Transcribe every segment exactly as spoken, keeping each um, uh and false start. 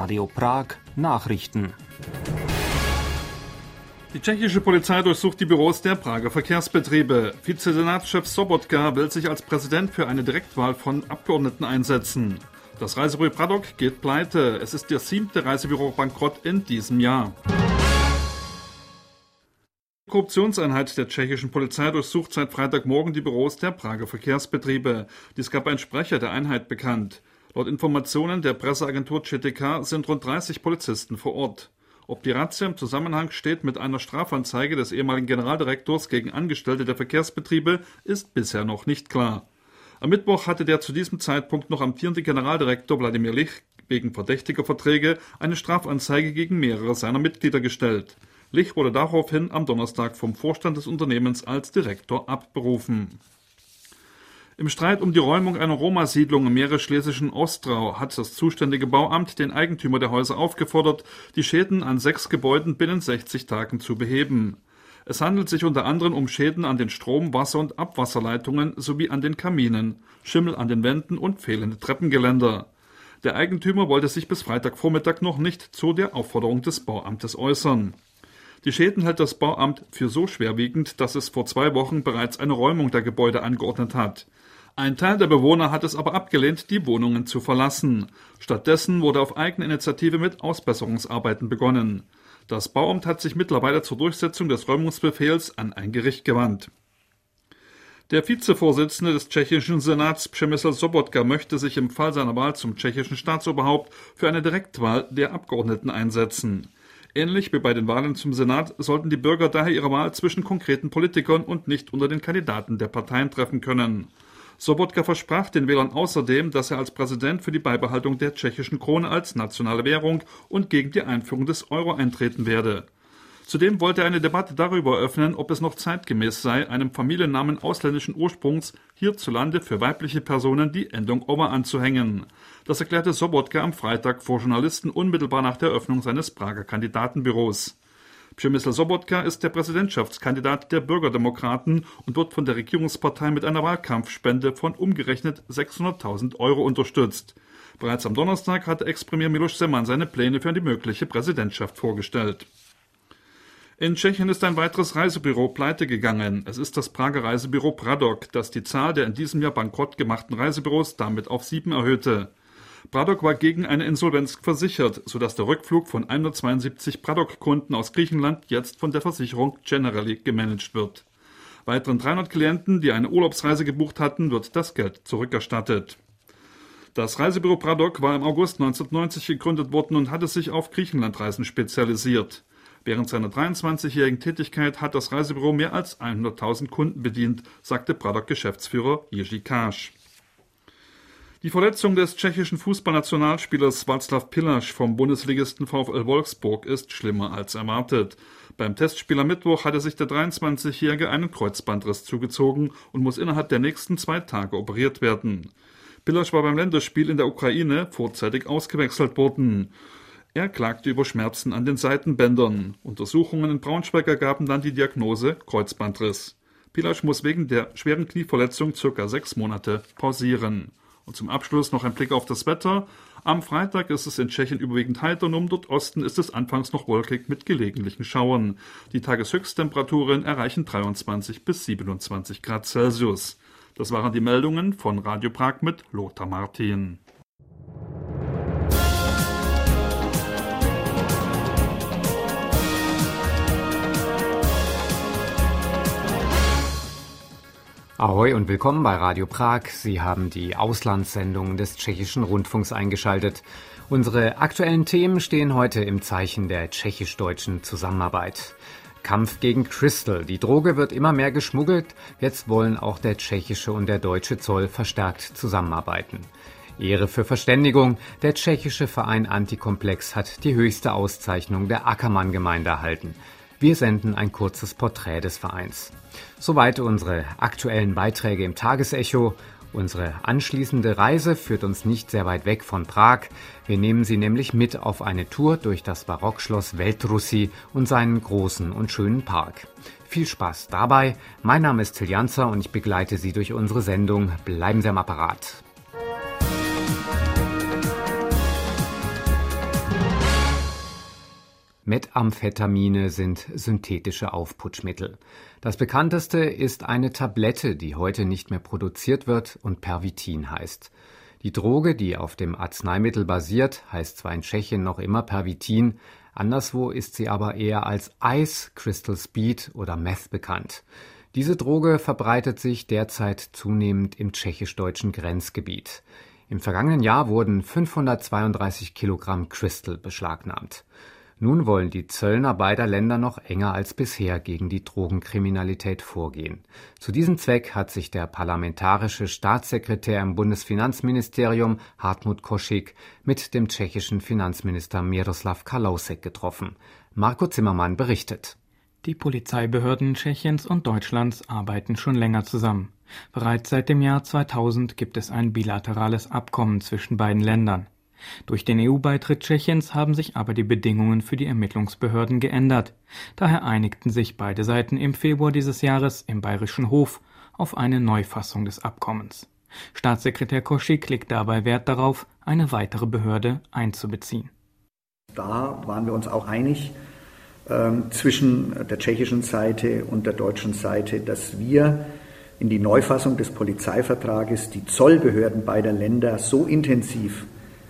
Radio Prag Nachrichten. Die tschechische Polizei durchsucht die Büros der Prager Verkehrsbetriebe. Vizesenatschef Sobotka will sich als Präsident für eine Direktwahl von Abgeordneten einsetzen. Das Reisebüro Pradok geht pleite. Es ist der siebte Reisebüro-Bankrott in diesem Jahr. Die Korruptionseinheit der tschechischen Polizei durchsucht seit Freitagmorgen die Büros der Prager Verkehrsbetriebe. Dies gab ein Sprecher der Einheit bekannt. Laut Informationen der Presseagentur C T K sind rund dreißig Polizisten vor Ort. Ob die Razzia im Zusammenhang steht mit einer Strafanzeige des ehemaligen Generaldirektors gegen Angestellte der Verkehrsbetriebe, ist bisher noch nicht klar. Am Mittwoch hatte der zu diesem Zeitpunkt noch amtierende Generaldirektor Wladimir Lich wegen verdächtiger Verträge eine Strafanzeige gegen mehrere seiner Mitglieder gestellt. Lich wurde daraufhin am Donnerstag vom Vorstand des Unternehmens als Direktor abberufen. Im Streit um die Räumung einer Roma-Siedlung im mährisch-schlesischen Ostrau hat das zuständige Bauamt den Eigentümer der Häuser aufgefordert, die Schäden an sechs Gebäuden binnen sechzig Tagen zu beheben. Es handelt sich unter anderem um Schäden an den Strom-, Wasser- und Abwasserleitungen sowie an den Kaminen, Schimmel an den Wänden und fehlende Treppengeländer. Der Eigentümer wollte sich bis Freitagvormittag noch nicht zu der Aufforderung des Bauamtes äußern. Die Schäden hält das Bauamt für so schwerwiegend, dass es vor zwei Wochen bereits eine Räumung der Gebäude angeordnet hat. Ein Teil der Bewohner hat es aber abgelehnt, die Wohnungen zu verlassen. Stattdessen wurde auf eigene Initiative mit Ausbesserungsarbeiten begonnen. Das Bauamt hat sich mittlerweile zur Durchsetzung des Räumungsbefehls an ein Gericht gewandt. Der Vizevorsitzende des tschechischen Senats Přemysl Sobotka möchte sich im Fall seiner Wahl zum tschechischen Staatsoberhaupt für eine Direktwahl der Abgeordneten einsetzen. Ähnlich wie bei den Wahlen zum Senat sollten die Bürger daher ihre Wahl zwischen konkreten Politikern und nicht unter den Kandidaten der Parteien treffen können. Sobotka versprach den Wählern außerdem, dass er als Präsident für die Beibehaltung der tschechischen Krone als nationale Währung und gegen die Einführung des Euro eintreten werde. Zudem wollte er eine Debatte darüber eröffnen, ob es noch zeitgemäß sei, einem Familiennamen ausländischen Ursprungs hierzulande für weibliche Personen die Endung Over anzuhängen. Das erklärte Sobotka am Freitag vor Journalisten unmittelbar nach der Eröffnung seines Prager Kandidatenbüros. Přemysl Sobotka ist der Präsidentschaftskandidat der Bürgerdemokraten und wird von der Regierungspartei mit einer Wahlkampfspende von umgerechnet sechshunderttausend Euro unterstützt. Bereits am Donnerstag hatte Ex-Premier Miloš Zeman seine Pläne für die mögliche Präsidentschaft vorgestellt. In Tschechien ist ein weiteres Reisebüro pleite gegangen. Es ist das Prager Reisebüro Pradok, das die Zahl der in diesem Jahr bankrott gemachten Reisebüros damit auf sieben erhöhte. Pradok war gegen eine Insolvenz versichert, sodass der Rückflug von hundertzweiundsiebzig Pradok-Kunden aus Griechenland jetzt von der Versicherung Generali gemanagt wird. Weiteren dreihundert Klienten, die eine Urlaubsreise gebucht hatten, wird das Geld zurückerstattet. Das Reisebüro Pradok war im August neunzehnhundertneunzig gegründet worden und hatte sich auf Griechenlandreisen spezialisiert. Während seiner dreiundzwanzigjährigen Tätigkeit hat das Reisebüro mehr als hunderttausend Kunden bedient, sagte Pradok-Geschäftsführer Jiří Káš. Die Verletzung des tschechischen Fußballnationalspielers Václav Pillař vom Bundesligisten VfL Wolfsburg ist schlimmer als erwartet. Beim Testspiel am Mittwoch hatte sich der dreiundzwanzigjährige einen Kreuzbandriss zugezogen und muss innerhalb der nächsten zwei Tage operiert werden. Pillař war beim Länderspiel in der Ukraine vorzeitig ausgewechselt worden. Er klagte über Schmerzen an den Seitenbändern. Untersuchungen in Braunschweig ergaben dann die Diagnose Kreuzbandriss. Pillař muss wegen der schweren Knieverletzung circa sechs Monate pausieren. Und zum Abschluss noch ein Blick auf das Wetter. Am Freitag ist es in Tschechien überwiegend heiter und im Nordosten ist es anfangs noch wolkig mit gelegentlichen Schauern. Die Tageshöchsttemperaturen erreichen dreiundzwanzig bis siebenundzwanzig Grad Celsius. Das waren die Meldungen von Radio Prag mit Lothar Martin. Ahoi und willkommen bei Radio Prag. Sie haben die Auslandssendung des tschechischen Rundfunks eingeschaltet. Unsere aktuellen Themen stehen heute im Zeichen der tschechisch-deutschen Zusammenarbeit. Kampf gegen Crystal. Die Droge wird immer mehr geschmuggelt. Jetzt wollen auch der tschechische und der deutsche Zoll verstärkt zusammenarbeiten. Ehre für Verständigung. Der tschechische Verein Antikomplex hat die höchste Auszeichnung der Ackermann-Gemeinde erhalten. Wir senden ein kurzes Porträt des Vereins. Soweit unsere aktuellen Beiträge im Tagesecho. Unsere anschließende Reise führt uns nicht sehr weit weg von Prag. Wir nehmen Sie nämlich mit auf eine Tour durch das Barockschloss Veltrusy und seinen großen und schönen Park. Viel Spaß dabei. Mein Name ist Till Janzer und ich begleite Sie durch unsere Sendung. Bleiben Sie am Apparat. Methamphetamine sind synthetische Aufputschmittel. Das bekannteste ist eine Tablette, die heute nicht mehr produziert wird und Pervitin heißt. Die Droge, die auf dem Arzneimittel basiert, heißt zwar in Tschechien noch immer Pervitin, anderswo ist sie aber eher als Ice, Crystal Speed oder Meth bekannt. Diese Droge verbreitet sich derzeit zunehmend im tschechisch-deutschen Grenzgebiet. Im vergangenen Jahr wurden fünfhundertzweiunddreißig Kilogramm Crystal beschlagnahmt. Nun wollen die Zöllner beider Länder noch enger als bisher gegen die Drogenkriminalität vorgehen. Zu diesem Zweck hat sich der parlamentarische Staatssekretär im Bundesfinanzministerium Hartmut Košík mit dem tschechischen Finanzminister Miroslav Kalousek getroffen. Marco Zimmermann berichtet. Die Polizeibehörden Tschechiens und Deutschlands arbeiten schon länger zusammen. Bereits seit dem Jahr zweitausend gibt es ein bilaterales Abkommen zwischen beiden Ländern. Durch den E U-Beitritt Tschechiens haben sich aber die Bedingungen für die Ermittlungsbehörden geändert. Daher einigten sich beide Seiten im Februar dieses Jahres im Bayerischen Hof auf eine Neufassung des Abkommens. Staatssekretär Košík legt dabei Wert darauf, eine weitere Behörde einzubeziehen. Da waren wir uns auch einig äh, zwischen der tschechischen Seite und der deutschen Seite, dass wir in die Neufassung des Polizeivertrages die Zollbehörden beider Länder so intensiv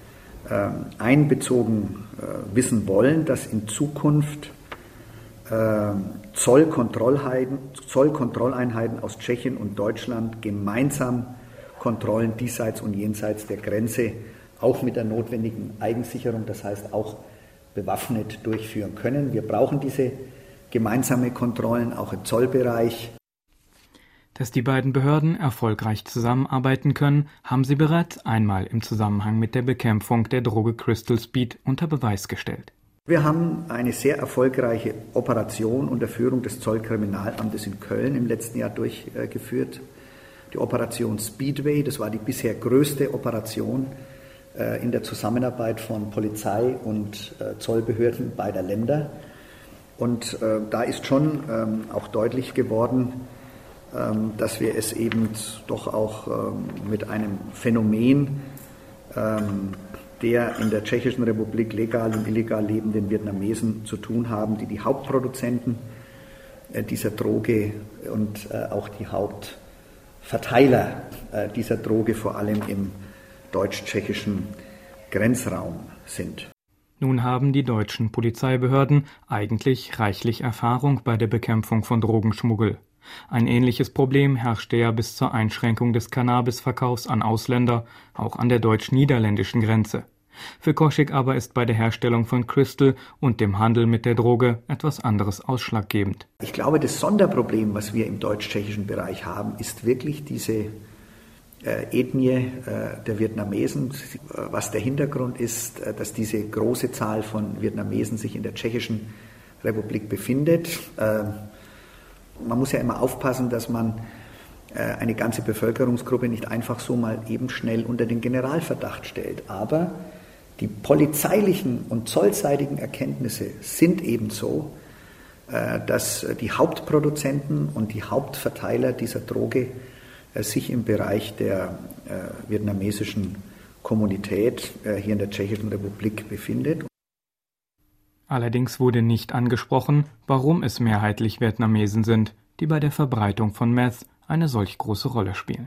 einbezogen äh, wissen wollen, dass in Zukunft äh, Zollkontrolleinheiten, Zollkontrolleinheiten aus Tschechien und Deutschland gemeinsam Kontrollen diesseits und jenseits der Grenze auch mit der notwendigen Eigensicherung, das heißt auch bewaffnet durchführen können. Wir brauchen diese gemeinsame Kontrollen auch im Zollbereich. Dass die beiden Behörden erfolgreich zusammenarbeiten können, haben sie bereits einmal im Zusammenhang mit der Bekämpfung der Droge Crystal Speed unter Beweis gestellt. Wir haben eine sehr erfolgreiche Operation unter Führung des Zollkriminalamtes in Köln im letzten Jahr durchgeführt. Die Operation Speedway, das war die bisher größte Operation in der Zusammenarbeit von Polizei und Zollbehörden beider Länder. Und da ist schon auch deutlich geworden, dass wir es eben doch auch mit einem Phänomen der in der Tschechischen Republik legal und illegal lebenden Vietnamesen zu tun haben, die die Hauptproduzenten dieser Droge und auch die Hauptverteiler dieser Droge vor allem im deutsch-tschechischen Grenzraum sind. Nun haben die deutschen Polizeibehörden eigentlich reichlich Erfahrung bei der Bekämpfung von Drogenschmuggel. Ein ähnliches Problem herrschte ja bis zur Einschränkung des Cannabisverkaufs an Ausländer, auch an der deutsch-niederländischen Grenze. Für Košík aber ist bei der Herstellung von Crystal und dem Handel mit der Droge etwas anderes ausschlaggebend. Ich glaube, das Sonderproblem, was wir im deutsch-tschechischen Bereich haben, ist wirklich diese äh, Ethnie äh, der Vietnamesen. Was der Hintergrund ist, äh, dass diese große Zahl von Vietnamesen sich in der Tschechischen Republik befindet. Äh, Man muss ja immer aufpassen, dass man äh, eine ganze Bevölkerungsgruppe nicht einfach so mal eben schnell unter den Generalverdacht stellt. Aber die polizeilichen und zollseitigen Erkenntnisse sind eben so, äh, dass die Hauptproduzenten und die Hauptverteiler dieser Droge äh, sich im Bereich der äh, vietnamesischen Kommunität äh, hier in der Tschechischen Republik befindet. Allerdings wurde nicht angesprochen, warum es mehrheitlich Vietnamesen sind, die bei der Verbreitung von Meth eine solch große Rolle spielen.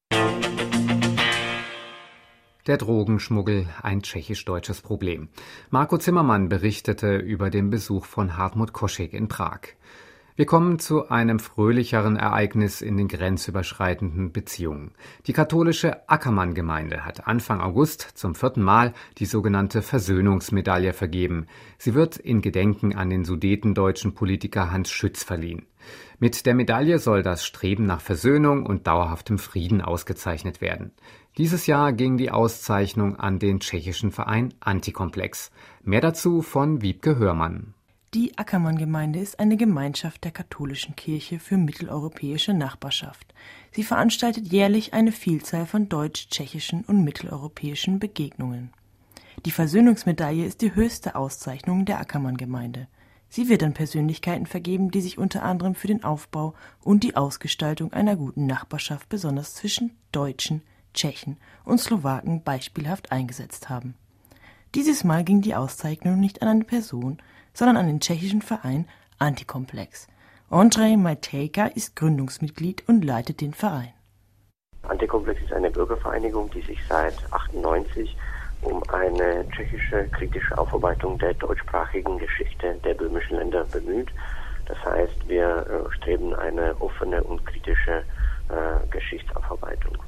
Der Drogenschmuggel, ein tschechisch-deutsches Problem. Marco Zimmermann berichtete über den Besuch von Hartmut Košík in Prag. Wir kommen zu einem fröhlicheren Ereignis in den grenzüberschreitenden Beziehungen. Die katholische Ackermann-Gemeinde hat Anfang August zum vierten Mal die sogenannte Versöhnungsmedaille vergeben. Sie wird in Gedenken an den sudetendeutschen Politiker Hans Schütz verliehen. Mit der Medaille soll das Streben nach Versöhnung und dauerhaftem Frieden ausgezeichnet werden. Dieses Jahr ging die Auszeichnung an den tschechischen Verein Antikomplex. Mehr dazu von Wiebke Hörmann. Die Ackermann-Gemeinde ist eine Gemeinschaft der katholischen Kirche für mitteleuropäische Nachbarschaft. Sie veranstaltet jährlich eine Vielzahl von deutsch-tschechischen und mitteleuropäischen Begegnungen. Die Versöhnungsmedaille ist die höchste Auszeichnung der Ackermann-Gemeinde. Sie wird an Persönlichkeiten vergeben, die sich unter anderem für den Aufbau und die Ausgestaltung einer guten Nachbarschaft besonders zwischen Deutschen, Tschechen und Slowaken beispielhaft eingesetzt haben. Dieses Mal ging die Auszeichnung nicht an eine Person, sondern an den tschechischen Verein Antikomplex. Ondřej Matejka ist Gründungsmitglied und leitet den Verein. Antikomplex ist eine Bürgervereinigung, die sich seit achtundneunzig um eine tschechische kritische Aufarbeitung der deutschsprachigen Geschichte der böhmischen Länder bemüht. Das heißt, wir äh, streben eine offene und kritische äh, Geschichtsaufarbeitung.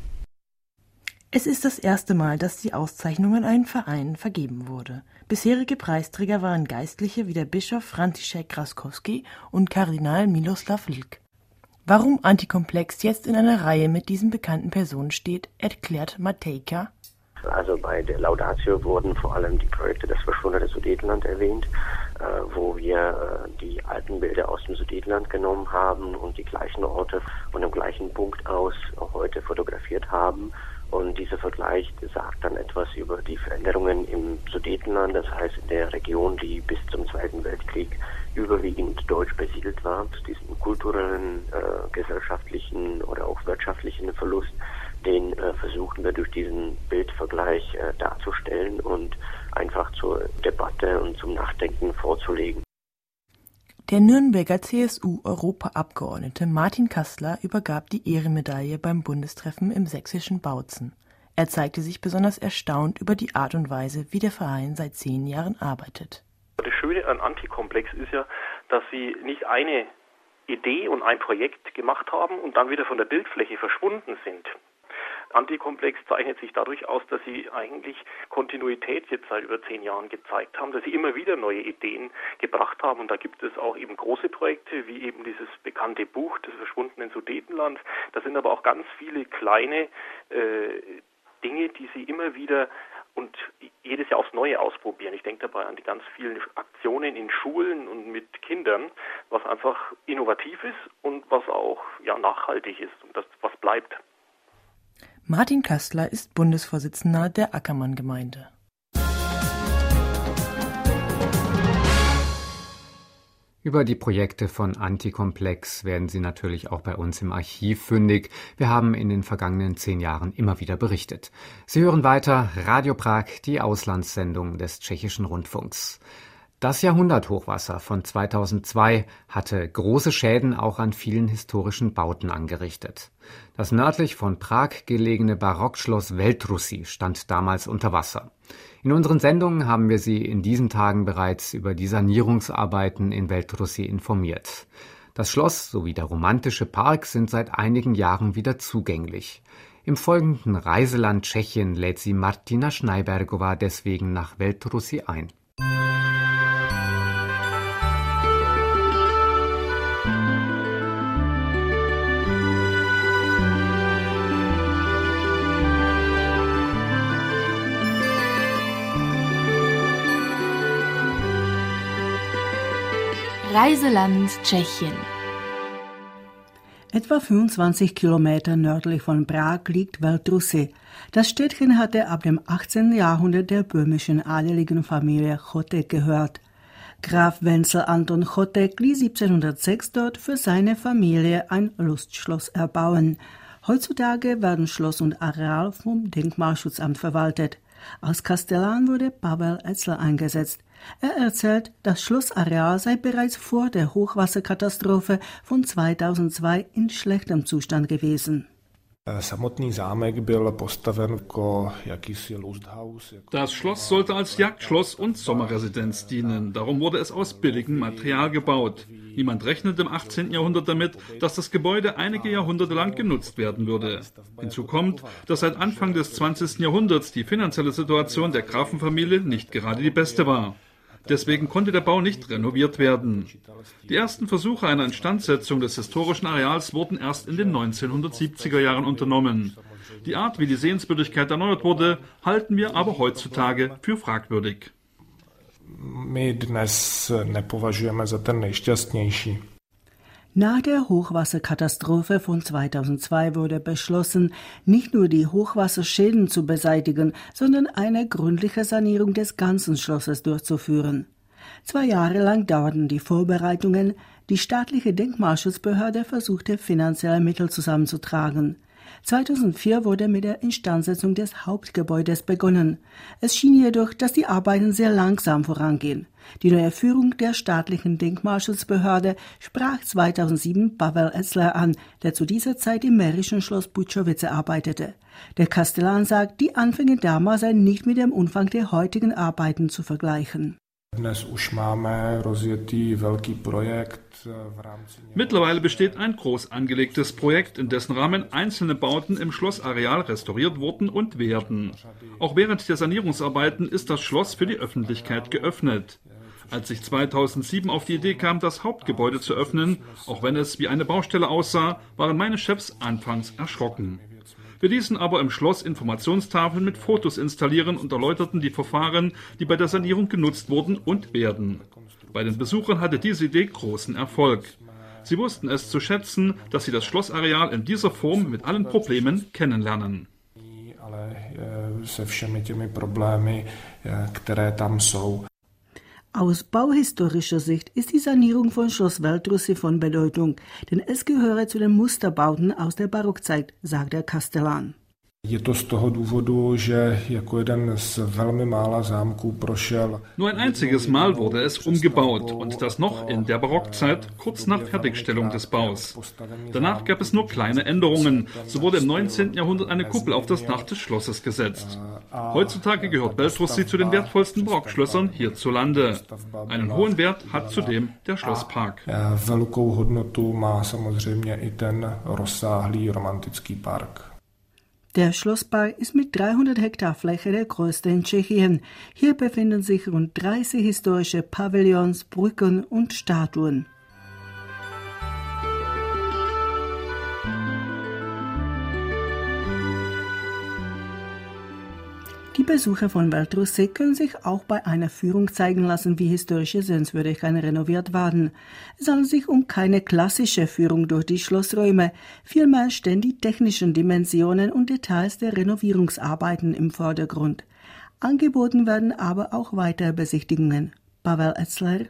Es ist das erste Mal, dass die Auszeichnung an einen Verein vergeben wurde. Bisherige Preisträger waren Geistliche wie der Bischof František Raskowski und Kardinal Miloslav Vlk. Warum Antikomplex jetzt in einer Reihe mit diesen bekannten Personen steht, erklärt Matejka. Also bei der Laudatio wurden vor allem die Projekte des verschwundenen Sudetenland erwähnt, äh, wo wir äh, die alten Bilder aus dem Sudetenland genommen haben und die gleichen Orte von dem gleichen Punkt aus heute fotografiert haben. Und dieser Vergleich sagt dann etwas über die Veränderungen im Sudetenland, das heißt in der Region, die bis zum Zweiten Weltkrieg überwiegend deutsch besiedelt war. Diesen kulturellen, äh, gesellschaftlichen oder auch wirtschaftlichen Verlust, den äh, versuchen wir durch diesen Bildvergleich äh, darzustellen und einfach zur Debatte und zum Nachdenken vorzulegen. Der Nürnberger C S U-Europaabgeordnete Martin Kastler übergab die Ehrenmedaille beim Bundestreffen im sächsischen Bautzen. Er zeigte sich besonders erstaunt über die Art und Weise, wie der Verein seit zehn Jahren arbeitet. Das Schöne an Antikomplex ist ja, dass sie nicht eine Idee und ein Projekt gemacht haben und dann wieder von der Bildfläche verschwunden sind. Antikomplex zeichnet sich dadurch aus, dass sie eigentlich Kontinuität jetzt seit über zehn Jahren gezeigt haben, dass sie immer wieder neue Ideen gebracht haben. Und da gibt es auch eben große Projekte, wie eben dieses bekannte Buch des verschwundenen Sudetenlands. Da sind aber auch ganz viele kleine äh, Dinge, die sie immer wieder und jedes Jahr aufs Neue ausprobieren. Ich denke dabei an die ganz vielen Aktionen in Schulen und mit Kindern, was einfach innovativ ist und was auch ja, nachhaltig ist und das was bleibt. Martin Kastler ist Bundesvorsitzender der Ackermann-Gemeinde. Über die Projekte von Antikomplex werden Sie natürlich auch bei uns im Archiv fündig. Wir haben in den vergangenen zehn Jahren immer wieder berichtet. Sie hören weiter Radio Prag, die Auslandssendung des Tschechischen Rundfunks. Das Jahrhunderthochwasser von zweitausendzwei hatte große Schäden auch an vielen historischen Bauten angerichtet. Das nördlich von Prag gelegene Barockschloss Veltrusy stand damals unter Wasser. In unseren Sendungen haben wir Sie in diesen Tagen bereits über die Sanierungsarbeiten in Veltrusy informiert. Das Schloss sowie der romantische Park sind seit einigen Jahren wieder zugänglich. Im folgenden Reiseland Tschechien lädt sie Martina Schneibergova deswegen nach Veltrusy ein. Reiseland Tschechien. Etwa fünfundzwanzig Kilometer nördlich von Prag liegt Veltrusy. Das Städtchen hatte ab dem achtzehnten Jahrhundert der böhmischen adeligen Familie Chotek gehört. Graf Wenzel Anton Chotek ließ siebzehnhundertsechs dort für seine Familie ein Lustschloss erbauen. Heutzutage werden Schloss und Areal vom Denkmalschutzamt verwaltet. Als Kastellan wurde Pavel Etzel eingesetzt. Er erzählt, das Schlossareal sei bereits vor der Hochwasserkatastrophe von zweitausendzwei in schlechtem Zustand gewesen. Das Schloss sollte als Jagdschloss und Sommerresidenz dienen. Darum wurde es aus billigem Material gebaut. Niemand rechnete im achtzehnten Jahrhundert damit, dass das Gebäude einige Jahrhunderte lang genutzt werden würde. Hinzu kommt, dass seit Anfang des zwanzigsten Jahrhunderts die finanzielle Situation der Grafenfamilie nicht gerade die beste war. Deswegen konnte der Bau nicht renoviert werden. Die ersten Versuche einer Instandsetzung des historischen Areals wurden erst in den neunzehnhundertsiebziger Jahren unternommen. Die Art, wie die Sehenswürdigkeit erneuert wurde, halten wir aber heutzutage für fragwürdig. My dnes nepovažujeme za ten nejšťastnější. Nach der Hochwasserkatastrophe von zweitausendzwei wurde beschlossen, nicht nur die Hochwasserschäden zu beseitigen, sondern eine gründliche Sanierung des ganzen Schlosses durchzuführen. Zwei Jahre lang dauerten die Vorbereitungen. Die staatliche Denkmalschutzbehörde versuchte, finanzielle Mittel zusammenzutragen. zweitausendvier wurde mit der Instandsetzung des Hauptgebäudes begonnen. Es schien jedoch, dass die Arbeiten sehr langsam vorangehen. Die neue Führung der staatlichen Denkmalschutzbehörde sprach zweitausendsieben Pavel Etzler an, der zu dieser Zeit im mährischen Schloss Bučovice arbeitete. Der Kastellan sagt, die Anfänge damals seien nicht mit dem Umfang der heutigen Arbeiten zu vergleichen. Mittlerweile besteht ein groß angelegtes Projekt, in dessen Rahmen einzelne Bauten im Schlossareal restauriert wurden und werden. Auch während der Sanierungsarbeiten ist das Schloss für die Öffentlichkeit geöffnet. Als ich zweitausendsieben auf die Idee kam, das Hauptgebäude zu öffnen, auch wenn es wie eine Baustelle aussah, waren meine Chefs anfangs erschrocken. Wir ließen aber im Schloss Informationstafeln mit Fotos installieren und erläuterten die Verfahren, die bei der Sanierung genutzt wurden und werden. Bei den Besuchern hatte diese Idee großen Erfolg. Sie wussten es zu schätzen, dass sie das Schlossareal in dieser Form mit allen Problemen kennenlernen. Aus bauhistorischer Sicht ist die Sanierung von Schloss Veltrusi von Bedeutung, denn es gehöre zu den Musterbauten aus der Barockzeit, sagt der Kastellan. Nur ein einziges Mal wurde es umgebaut und das noch in der Barockzeit, kurz nach Fertigstellung des Baus. Danach gab es nur kleine Änderungen. So wurde im neunzehnten Jahrhundert eine Kuppel auf das Dach des Schlosses gesetzt. Heutzutage gehört Veltrusi zu den wertvollsten Barockschlössern hierzulande. Einen hohen Wert hat zudem der Schlosspark. Velkou hodnotu má samozřejmě i ten rozsáhlý romantický park. Der Schlosspark ist mit dreihundert Hektar Fläche der größte in Tschechien. Hier befinden sich rund dreißig historische Pavillons, Brücken und Statuen. Die Besucher von Veltrusi können sich auch bei einer Führung zeigen lassen, wie historische Sehenswürdigkeiten renoviert werden. Es handelt sich um keine klassische Führung durch die Schlossräume, vielmehr stehen die technischen Dimensionen und Details der Renovierungsarbeiten im Vordergrund. Angeboten werden aber auch weitere Besichtigungen. Pavel Etzler.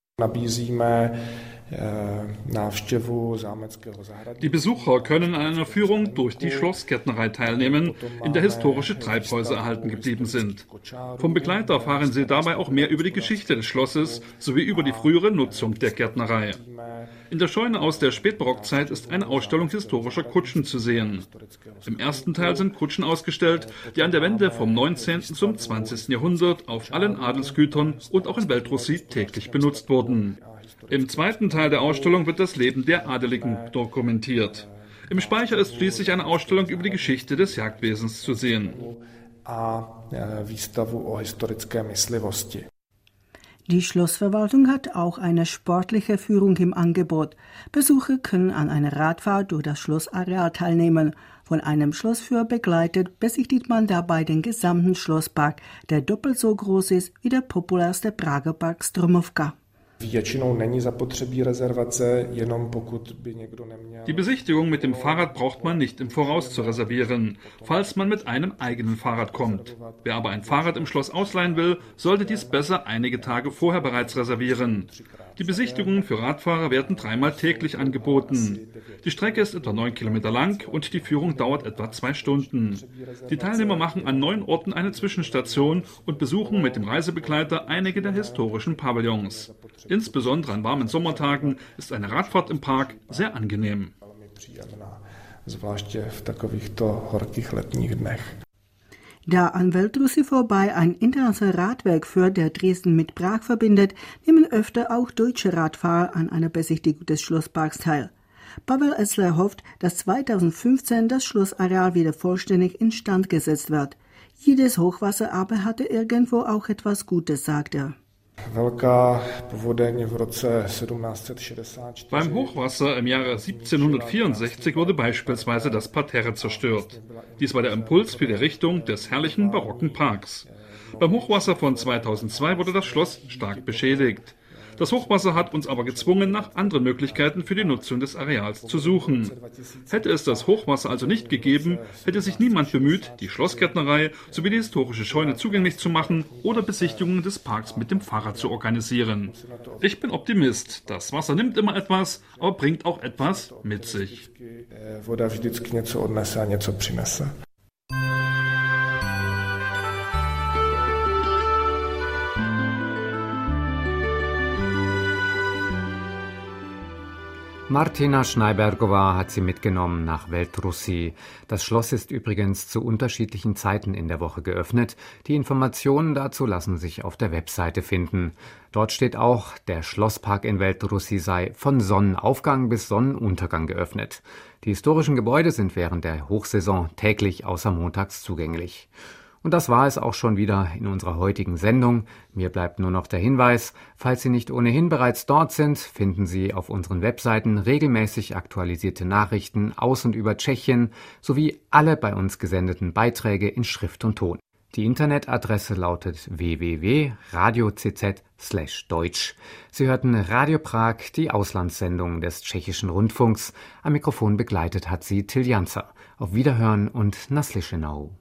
Die Besucher können an einer Führung durch die Schlossgärtnerei teilnehmen, in der historische Treibhäuser erhalten geblieben sind. Vom Begleiter erfahren sie dabei auch mehr über die Geschichte des Schlosses sowie über die frühere Nutzung der Gärtnerei. In der Scheune aus der Spätbarockzeit ist eine Ausstellung historischer Kutschen zu sehen. Im ersten Teil sind Kutschen ausgestellt, die an der Wende vom neunzehnten zum zwanzigsten Jahrhundert auf allen Adelsgütern und auch in Veltrusi täglich benutzt wurden. Im zweiten Teil der Ausstellung wird das Leben der Adeligen dokumentiert. Im Speicher ist schließlich eine Ausstellung über die Geschichte des Jagdwesens zu sehen. Die Schlossverwaltung hat auch eine sportliche Führung im Angebot. Besucher können an einer Radfahrt durch das Schlossareal teilnehmen. Von einem Schlossführer begleitet besichtigt man dabei den gesamten Schlosspark, der doppelt so groß ist wie der populärste Prager Park Stromovka. Die Besichtigung mit dem Fahrrad braucht man nicht im Voraus zu reservieren, falls man mit einem eigenen Fahrrad kommt. Wer aber ein Fahrrad im Schloss ausleihen will, sollte dies besser einige Tage vorher bereits reservieren. Die Besichtigungen für Radfahrer werden dreimal täglich angeboten. Die Strecke ist etwa neun Kilometer lang und die Führung dauert etwa zwei Stunden. Die Teilnehmer machen an neun Orten eine Zwischenstation und besuchen mit dem Reisebegleiter einige der historischen Pavillons. Insbesondere an warmen Sommertagen ist eine Radfahrt im Park sehr angenehm. Da an Veltrusi vorbei ein internationaler Radweg führt, der Dresden mit Prag verbindet, nehmen öfter auch deutsche Radfahrer an einer Besichtigung des Schlossparks teil. Pavel Etzler hofft, dass zweitausendfünfzehn das Schlossareal wieder vollständig instand gesetzt wird. Jedes Hochwasser aber hatte irgendwo auch etwas Gutes, sagt er. Beim Hochwasser im Jahre siebzehnhundertvierundsechzig wurde beispielsweise das Parterre zerstört. Dies war der Impuls für die Errichtung des herrlichen barocken Parks. Beim Hochwasser von zweitausendzwei wurde das Schloss stark beschädigt. Das Hochwasser hat uns aber gezwungen, nach anderen Möglichkeiten für die Nutzung des Areals zu suchen. Hätte es das Hochwasser also nicht gegeben, hätte sich niemand bemüht, die Schlossgärtnerei sowie die historische Scheune zugänglich zu machen oder Besichtigungen des Parks mit dem Fahrrad zu organisieren. Ich bin Optimist. Das Wasser nimmt immer etwas, aber bringt auch etwas mit sich. Voda vždycky něco odnese a něco přinese. Martina Schneibergova hat sie mitgenommen nach Veltrusy. Das Schloss ist übrigens zu unterschiedlichen Zeiten in der Woche geöffnet. Die Informationen dazu lassen sich auf der Webseite finden. Dort steht auch, der Schlosspark in Veltrusy sei von Sonnenaufgang bis Sonnenuntergang geöffnet. Die historischen Gebäude sind während der Hochsaison täglich außer montags zugänglich. Und das war es auch schon wieder in unserer heutigen Sendung. Mir bleibt nur noch der Hinweis, falls Sie nicht ohnehin bereits dort sind, finden Sie auf unseren Webseiten regelmäßig aktualisierte Nachrichten aus und über Tschechien sowie alle bei uns gesendeten Beiträge in Schrift und Ton. Die Internetadresse lautet w w w punkt radio c z slash deutsch. Sie hörten Radio Prag, die Auslandssendung des Tschechischen Rundfunks. Am Mikrofon begleitet hat sie Till Janzer. Auf Wiederhören und Naslyšenou.